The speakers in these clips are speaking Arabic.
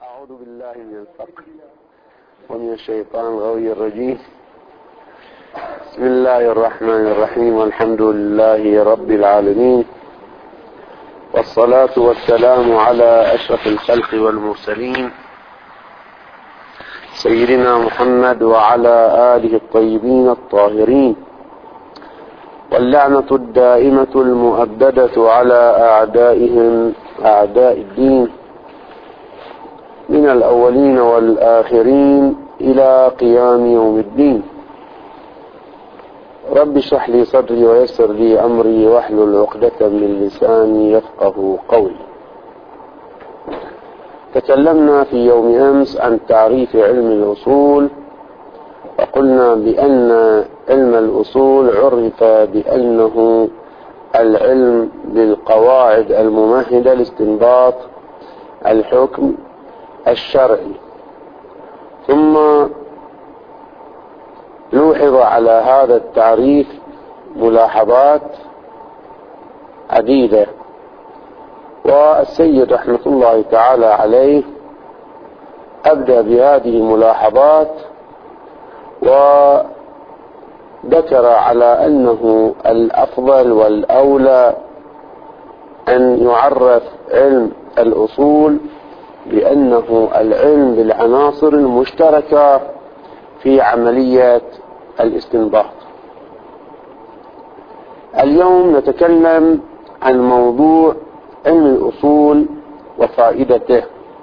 أعوذ بالله من الفقر ومن الشيطان الغوي الرجيم. بسم الله الرحمن الرحيم، والحمد لله رب العالمين، والصلاة والسلام على أشرف الخلق والمرسلين سيدنا محمد وعلى آله الطيبين الطاهرين، واللعنة الدائمة المؤبدة على أعدائهم أعداء الدين من الأولين والآخرين إلى قيام يوم الدين. رب اشرح لي صدري ويسر لي أمري واحلل عقدة من لساني يفقه قولي. تكلمنا في يوم أمس عن تعريف علم الأصول، وقلنا بأن علم الأصول عرف بأنه العلم بالقواعد الممهدة لاستنباط الحكم الشرعي. ثم لوحظ على هذا التعريف ملاحظات عديدة، والسيد رحمة الله تعالى عليه أبدأ بهذه الملاحظات وذكر على أنه الأفضل والأولى أن يعرف علم الأصول بأنه العلم بالعناصر المشتركة في عملية الاستنباط. اليوم نتكلم عن موضوع علم الأصول وفائدته.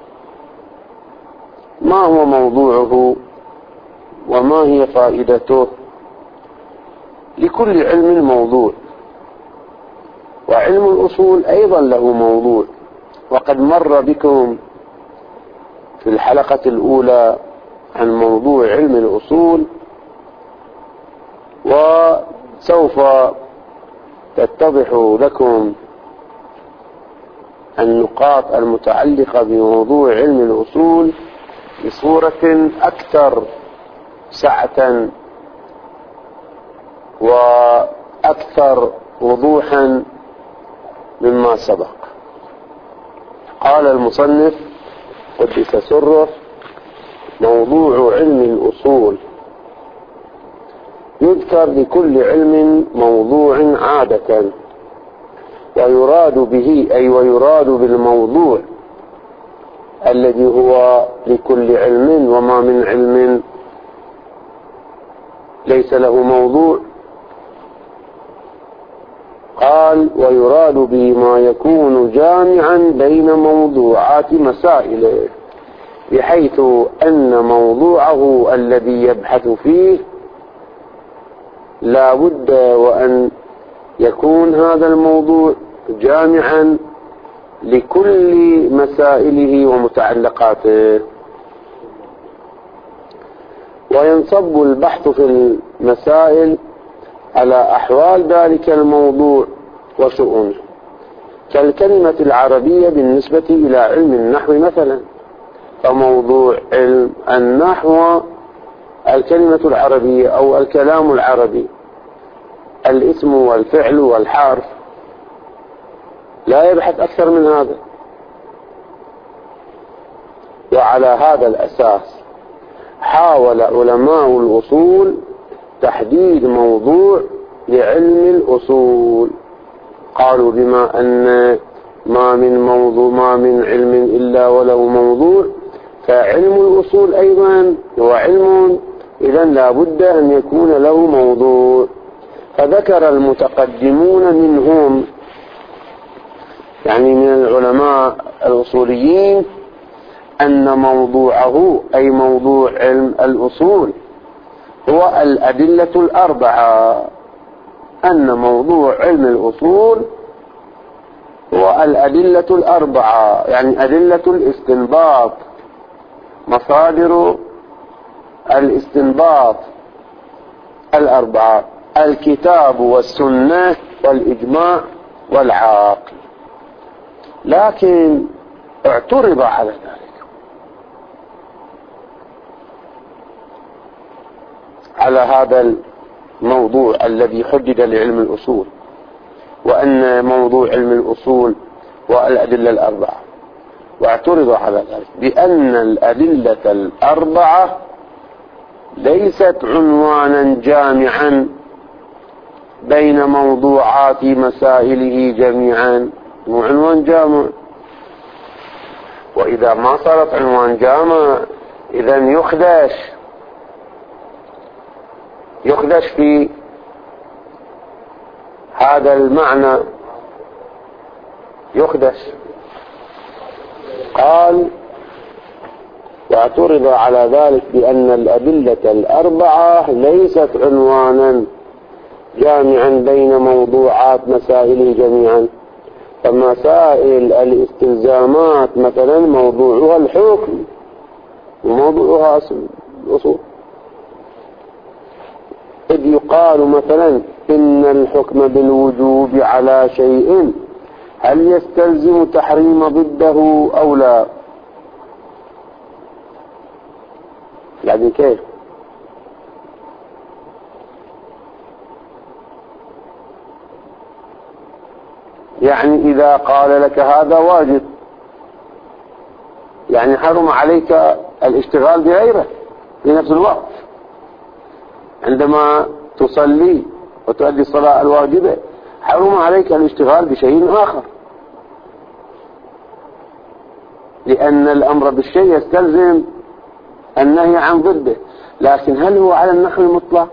ما هو موضوعه وما هي فائدته؟ لكل علم موضوع، وعلم الأصول أيضا له موضوع، وقد مر بكم في الحلقة الأولى عن موضوع علم الأصول، وسوف تتضح لكم النقاط المتعلقة بموضوع علم الأصول بصورة أكثر سعة وأكثر وضوحا مما سبق. قال المصنف قدس سره: موضوع علم الأصول يذكر لكل علم موضوع عادة، ويراد به ويراد بالموضوع الذي هو لكل علم، وما من علم ليس له موضوع. قال: ويراد به ما يكون جامعا بين موضوعات مسائله، بحيث أن موضوعه الذي يبحث فيه لا بد وأن يكون هذا الموضوع جامعا لكل مسائله ومتعلقاته، وينصب البحث في المسائل على أحوال ذلك الموضوع وشؤونه، كالكلمة العربية بالنسبة إلى علم النحو مثلا. فموضوع علم النحو الكلمة العربية أو الكلام العربي، الاسم والفعل والحرف، لا يبحث أكثر من هذا. وعلى هذا الأساس حاول علماء الأصول تحديد موضوع لعلم الأصول. قالوا: بما أن ما من علم إلا وله موضوع، فعلم الأصول أيضا هو علم، إذن لا بد أن يكون له موضوع. فذكر المتقدمون منهم، يعني من العلماء الأصوليين، أن موضوعه أي موضوع علم الأصول هو الأدلة الأربعة. أن موضوع علم الأصول هو الأدلة الأربعة، يعني أدلة الاستنباط، مصادر الاستنباط الأربعة: الكتاب والسنة والإجماع والعقل. لكن اعترض على ذلك، على هذا الموضوع الذي حدد لعلم الأصول، وأن موضوع علم الأصول والأدلة الأربعة. واعترض على ذلك بأن الأدلة الأربعة ليست عنوانا جامعا بين موضوعات مسائله جميعا، مو عنوان جامع. وإذا ما صارت عنوان جامع إذن يخدش في هذا المعنى، يخدش. قال واعترض على ذلك بأن الأدلة الأربعة ليست عنوانا جامعا بين موضوعات مسائله جميعا، فمسائل الاستلزامات مثلا موضوعها الحكم وموضوعها الأصول. إذ يقال مثلا إن الحكم بالوجوب على شيء هل يستلزم تحريم ضده أو لا؟ يعني كيف؟ يعني إذا قال لك هذا واجب يعني حرم عليك الاشتغال بغيره في نفس الوقت. عندما تصلي وتؤدي الصلاة الواجبة حرم عليك الاشتغال بشيء آخر، لأن الأمر بالشيء يستلزم النهي عن ضده. لكن هل هو على النحو المطلق؟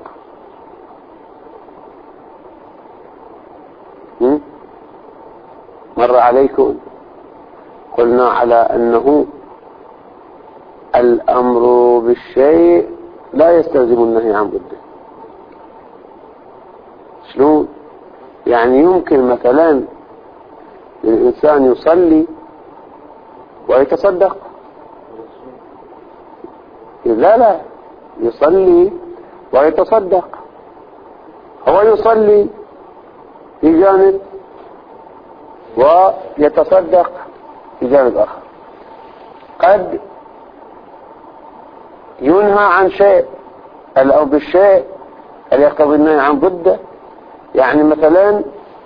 مر عليكم قلنا على أنه الأمر بالشيء لا يستلزم النهي عن ضده. شلون؟ يعني يمكن مثلا للإنسان يصلي ويتصدق. لا يصلي ويتصدق. هو يصلي في جانب ويتصدق في جانب آخر. قد ينهى عن شيء أو بالشيء اللي يقتضي النهي عن ضده. يعني مثلا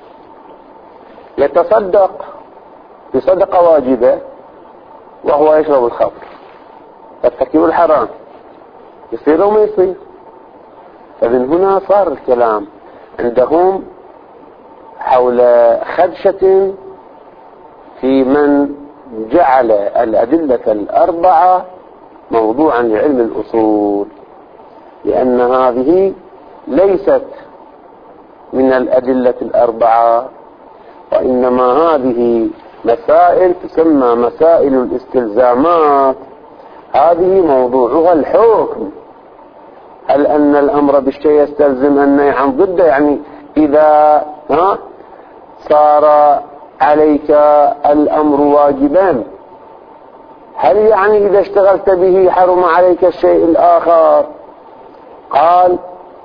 يتصدق بصدقة واجبة وهو يشرب الخمر، ترتكب الحرام، يصير أو ما يصير. فمن هنا صار الكلام عندهم حول خدشة في من جعل الأدلة الأربعة موضوعا لعلم الأصول، لأن هذه ليست من الأدلة الأربعة، وإنما هذه مسائل تسمى مسائل الاستلزامات. هذه موضوعها الحكم. هل أن الأمر بالشيء يستلزم النهي عن ضده؟ يعني إذا صار عليك الأمر واجبا، هل يعني إذا اشتغلت به حرم عليك الشيء الآخر؟ قال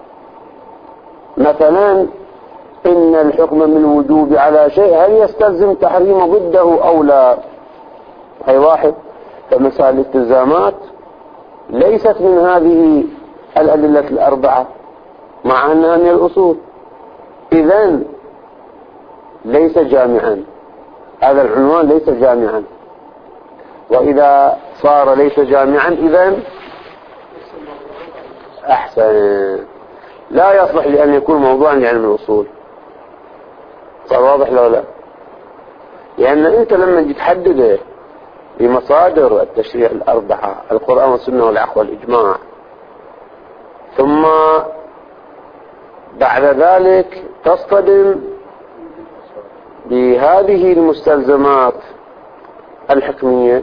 مثلا إن الحكم بالوجوب على شيء هل يستلزم تحريم ضده أو لا؟ أي واحد. فمسائل الالتزامات ليست من هذه الأدلة الأربعة مع أنها من الأصول، إذن ليس جامعا. هذا العنوان ليس جامعا، وإذا صار ليس جامعا إذن أحسن، لا يصلح لأن يكون موضوعا لعلم الأصول. صار واضح لو لا؟ لأن أنت لما تحدده بمصادر التشريع الأربعة القرآن والسنة والعقل والإجماع، ثم بعد ذلك تصطدم بهذه المستلزمات الحكمية،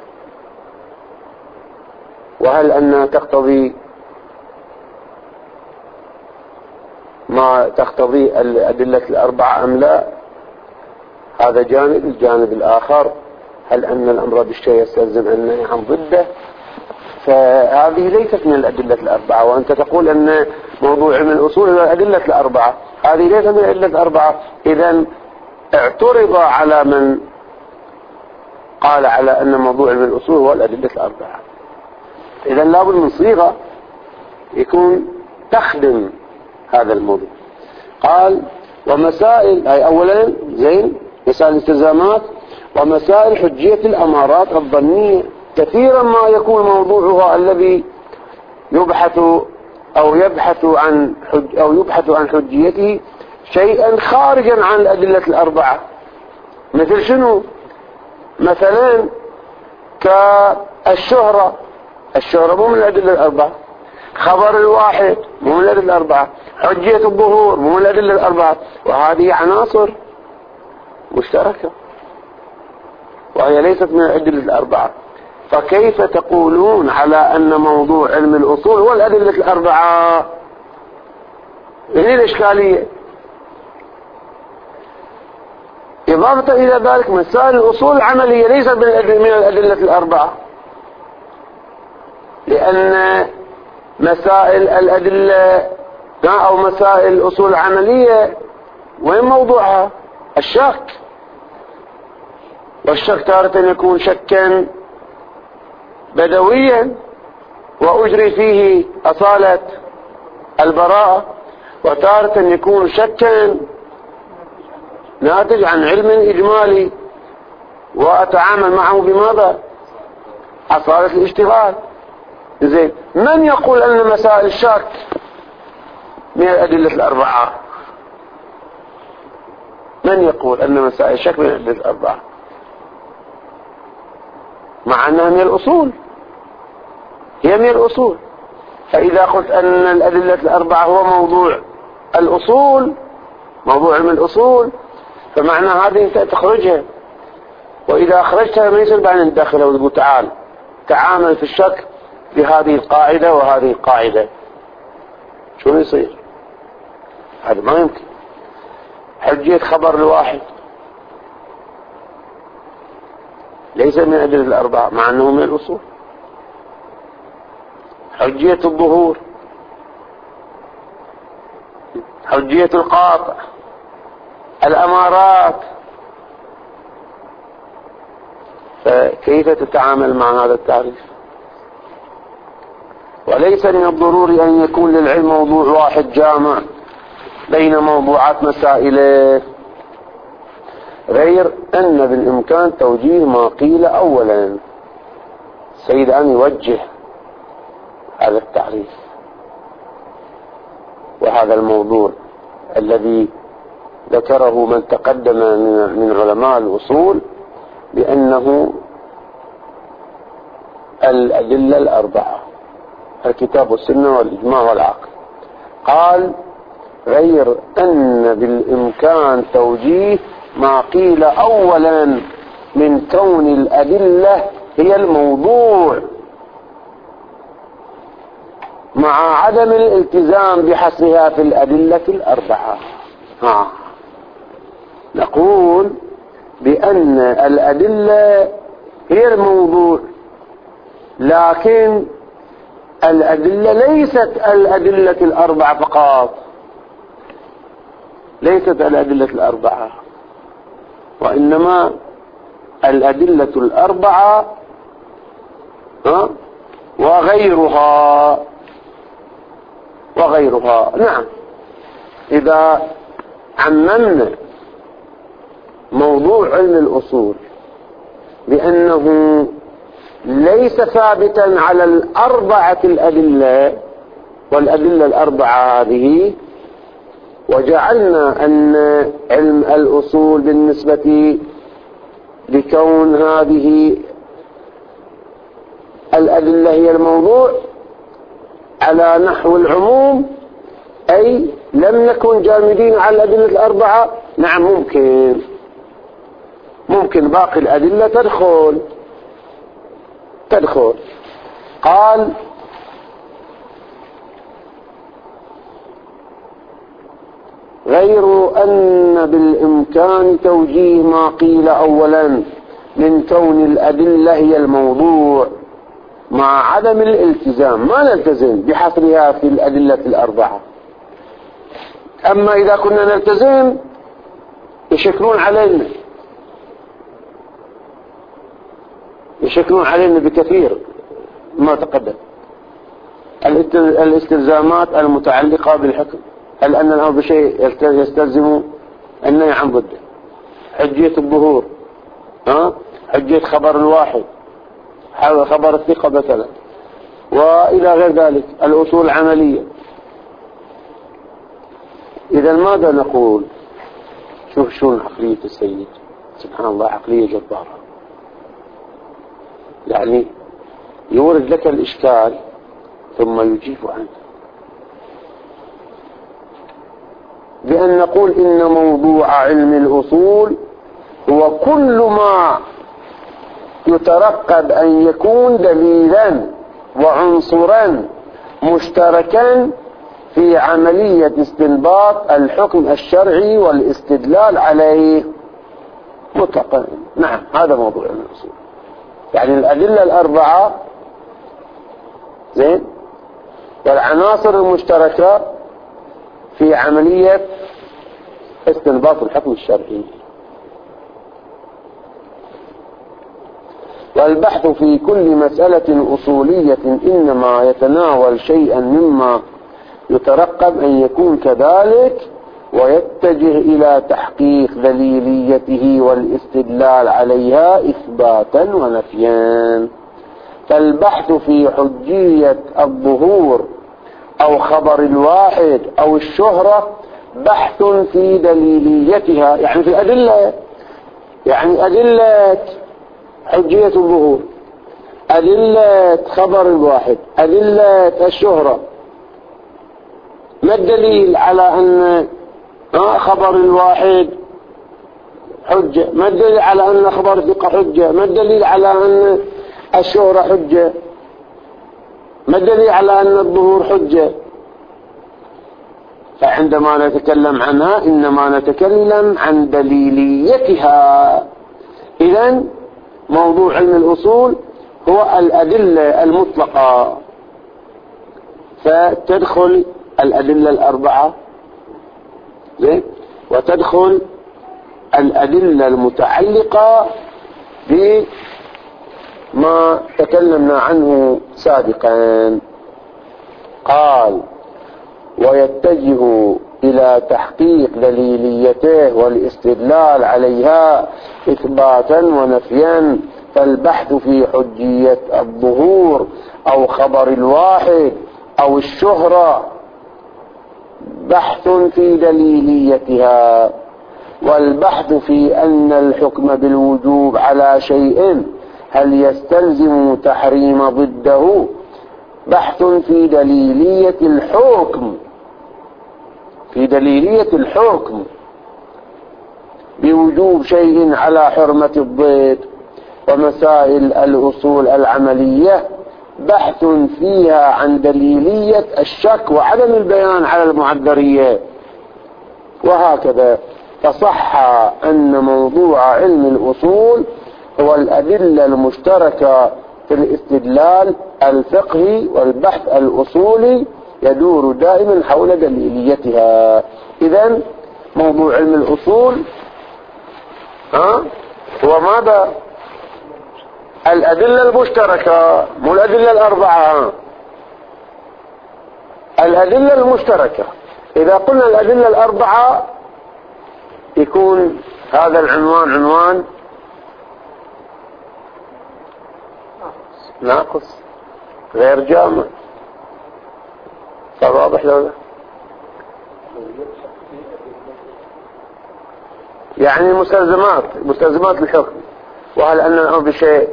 وهل أنها تقتضي ما تقتضي الأدلة الأربعة أم لا؟ هذا جانب. الجانب الآخر هل أن الأمر بالشيء يستلزم النهي عن ضده؟ فهذه ليست من الأدلة الأربعة، وأنت تقول أن موضوع علم الأصول هو الأدلة الأربعة، هذه ليست من الأدلة الأربعة. إذن اعترض على من قال على أن موضوع علم الأصول هو الأدلة الأربعة. إذن لابد من صيغة يكون تخدم هذا الموضوع. قال ومسائل، أي أولا زين مسائل الالتزامات، ومسائل حجية الأمارات الظنية. كثيرا ما يكون موضوعها الذي يبحث عن حجيته شيئا خارجا عن الأدلة الأربعة. مثل شنو؟ مثلا كالشهرة. الشهرة مو من الأدلة الأربعة. خبر الواحد مو من الأدلة الأربعة. حجية الظهور مو من الأدلة الأربعة. وهذه عناصر مشتركة وهي ليست من الأدلة الأربعة. فكيف تقولون على أن موضوع علم الأصول هو الأدلة الأربعة؟ هذه الإشكالية. إضافة إلى ذلك مسائل الأصول العملية ليست من الأدلة الأربعة، لأن مسائل الأدلة أو مسائل الأصول العملية وين موضوعها؟ الشك. والشك تارة يكون شكا بدويا وأجري فيه أصالة البراءة، وتارة يكون شكا ناتج عن علم إجمالي وأتعامل معه بماذا؟ أصالة الاشتغال. زين، من يقول أن مسائل الشك من الأدلة الأربعة؟ من يقول أن مسائل الشك من الأدلة الأربعة مع أنها من الأصول؟ هي من الأصول. فإذا قلت أن الأدلة الأربعة هو موضوع الأصول، موضوع علم الأصول، فمعنى هذه أنت تخرجها. وإذا أخرجتها ما يصير بعد ندخلها وتقول تعامل في الشك بهذه القاعدة وهذه القاعدة. شو يصير؟ هذا ما يمكن. حجية خبر الواحد ليس من الأدلة الأربعة مع أنه من الأصول. حجية الظهور، حجية القاطع، الأمارات. فكيف تتعامل مع هذا التعريف؟ وليس من الضروري أن يكون للعلم موضوع واحد جامع بين موضوعات مسائله، غير أن بالإمكان توجيه ما قيل أولا. سيد أن يوجه هذا التعريف وهذا الموضوع الذي ذكره من تقدم من علماء الأصول بأنه الأدلة الأربعة: الكتاب والسنة والإجماع والعقل. قال: غير أن بالإمكان توجيه ما قيل أولا من كون الأدلة هي الموضوع، مع عدم الالتزام بحصرها في الأدلة الأربعة. نقول بأن الأدلة هي الموضوع، لكن الأدلة ليست الأدلة الأربعة فقط، ليست الأدلة الأربعة، وإنما الأدلة الأربعة وغيرها. نعم، إذا عممنا موضوع علم الأصول بأنه ليس ثابتا على الأربعة الأدلة والأدلة الأربعة هذه، وجعلنا أن علم الأصول بالنسبة لكون هذه الأدلة هي الموضوع على نحو العموم، أي لم نكن جامدين على الأدلة الأربعة. نعم، ممكن باقي الأدلة تدخل. قال: غير أن بالإمكان توجيه ما قيل أولا من كون الأدلة هي الموضوع، مع عدم الالتزام، ما نلتزم بحصرها في الأدلة الأربعة. أما إذا كنا نلتزم يشكلون علينا بكثير ما تقدم. الاستلزامات المتعلقة بالحكم، هل أن الأمر بشيء يستلزم النهي عن ضده. حجية الظهور، حجية خبر الواحد، خبر الثقة مثلا، وإلى غير ذلك الأصول العملية. إذا ماذا نقول؟ شوف شلون عقلية السيد، سبحان الله، عقلية جبارة. يعني يورد لك الإشكال ثم يجيب عنه، بأن نقول إن موضوع علم الأصول هو كل ما يترقب أن يكون دليلا وعنصرا مشتركا في عملية استنباط الحكم الشرعي والاستدلال عليه مطلقا. نعم، هذا موضوع علم الأصول، يعني الأدلة الأربعة زين والعناصر المشتركة في عملية استنباط الحكم الشرعي. والبحث في كل مسألة أصولية إنما يتناول شيئا مما يترقب أن يكون كذلك، ويتجه إلى تحقيق دليليته والاستدلال عليها إثباتا ونفيا. فالبحث في حجية الظهور أو خبر الواحد أو الشهرة بحث في دليليتها، يعني في الأدلة، يعني أدلة حجية الظهور، أدلة خبر الواحد، أدلة الشهرة. ما الدليل على أن خبر الواحد حجة؟ ما الدليل على أن خبر الثقة حجة؟ ما الدليل على أن الشهرة حجة؟ ما الدليل على أن الظهور حجة؟ فعندما نتكلم عنها إنما نتكلم عن دليليتها. إذن موضوع علم الأصول هو الأدلة المطلقة، فتدخل الأدلة الأربعة وتدخل الأدلة المتعلقة بما تكلمنا عنه سابقا. قال ويتجه إلى تحقيق دليليته والاستدلال عليها إثباتا ونفيا. فالبحث في حجية الظهور أو خبر الواحد أو الشهرة بحث في دليليتها. والبحث في أن الحكم بالوجوب على شيء هل يستلزم تحريم ضده بحث في دليلية الحكم، في دليلية الحكم بوجوب شيء على حرمة الضد. ومسائل الأصول العملية بحث فيها عن دليلية الشك وعدم البيان على المعذرية، وهكذا. فصح أن موضوع علم الأصول هو الأدلة المشتركة في الاستدلال الفقهي والبحث الأصولي يدور دائما حول دليليتها. إذن موضوع علم الأصول هو ماذا؟ الأدلة المشتركة، مو الأدلة الأربعة، الأدلة المشتركة. إذا قلنا الأدلة الأربعة يكون هذا العنوان عنوان ناقص غير جامع. فواضح لو يعني مستلزمات الحكم، وهل أن الأمر بشيء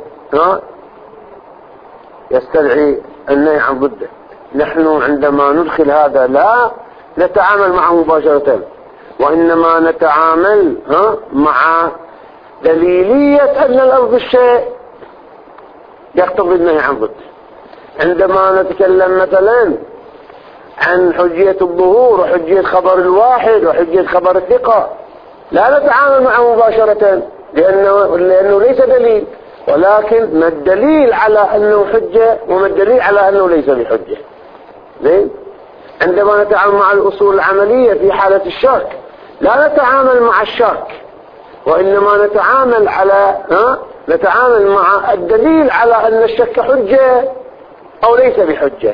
يستدعي النهي عن ضده. نحن عندما ندخل هذا لا نتعامل معه مباشرة، وإنما نتعامل مع دليلية أن الأمر بالشيء يقتضي النهي عن ضده. عندما نتكلم مثلا عن حجية الظهور وحجية خبر الواحد وحجية خبر الثقة لا نتعامل معه مباشرة، لأنه ليس دليل، ولكن ما الدليل على أنه حجة وما الدليل على أنه ليس بحجة. زين؟ عندما نتعامل مع الأصول العملية في حالة الشك لا نتعامل مع الشك، وإنما نتعامل مع الدليل على أن الشك حجة أو ليس بحجة.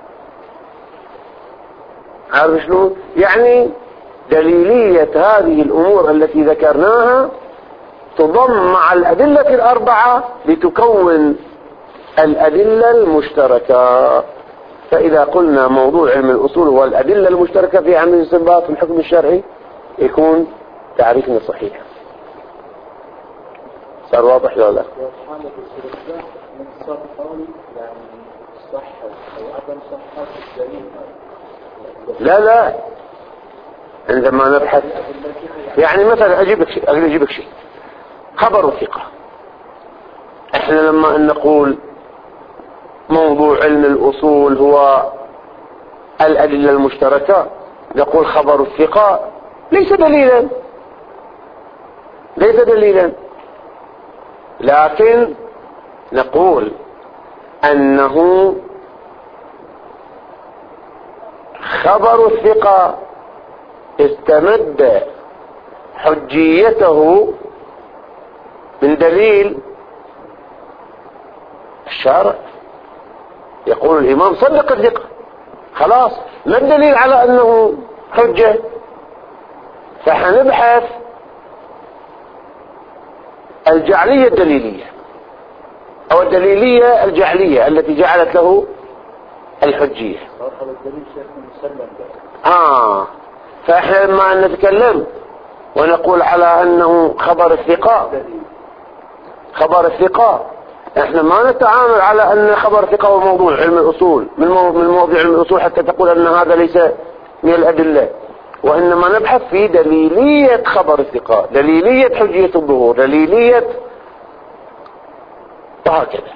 عارف شلون؟ يعني دليلية هذه الأمور التي ذكرناها تضم مع الأدلة الأربعة لتكون الأدلة المشتركة. فإذا قلنا موضوع علم الأصول هو الأدلة المشتركة في عمل الاستنباط في الحكم الشرعي يكون تعريفنا صحيح. صار واضح ولا لا؟ لا عندما نبحث يعني مثلا أجيبك شيء خبر ثقة. احنا لما نقول موضوع علم الأصول هو الأدلة المشتركة نقول خبر الثقة ليس دليلا لكن نقول أنه خبر الثقة استمد حجيته من دليل الشارع. يقول الإمام صدق الثقة، خلاص ما الدليل على أنه حجة؟ فحنبحث الجعلية الدليلية أو الدليلية الجعلية التي جعلت له الحجية. فإحنا لما نتكلم ونقول على أنه خبر الثقة احنا ما نتعامل على ان خبر ثقة هو موضوع علم الاصول من موضوع علم الاصول حتى تقول ان هذا ليس من الادلة، وانما نبحث في دليلية خبر الثقة، دليلية حجية الظهور، دليلية وهكذا.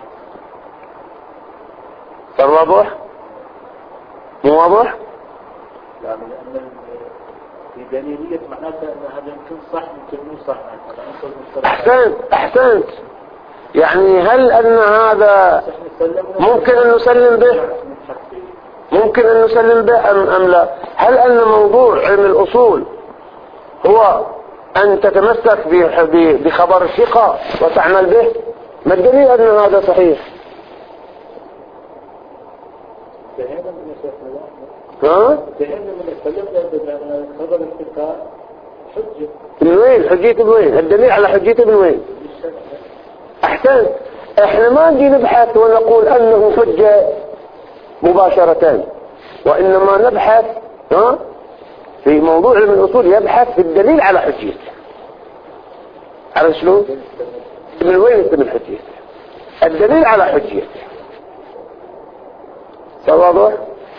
صار واضح؟ مو واضح؟ لا، لأن في دليلية معناتها أن هذا يمكن صح يمكن مو صح. أحسنت. يعني هل أن هذا ممكن أن نسلم به أم لا؟ هل أن موضوع علم الأصول هو أن تتمسك بخبر الثقة وتعمل به؟ ما الدليل أن هذا صحيح؟ خبر الثقة حجة. من وين حجيته؟ من وين الدليل على حجيته؟ من وين؟ أحسن. احنا ما نجي نبحث ونقول أنه حجة مباشرة، وإنما نبحث في موضوع علم الأصول يبحث في الدليل على حجيته. عرفت شلون؟ من وين يتم حجيته؟ الدليل على حجيته. واضح؟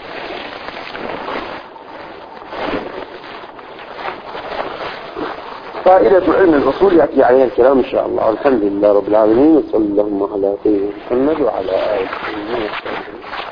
فائدة علم الأصول يأتي عليها الكلام إن شاء الله. الحمد لله رب العالمين، وصلى اللهم على سيدنا محمد وعلى آله وصحبه.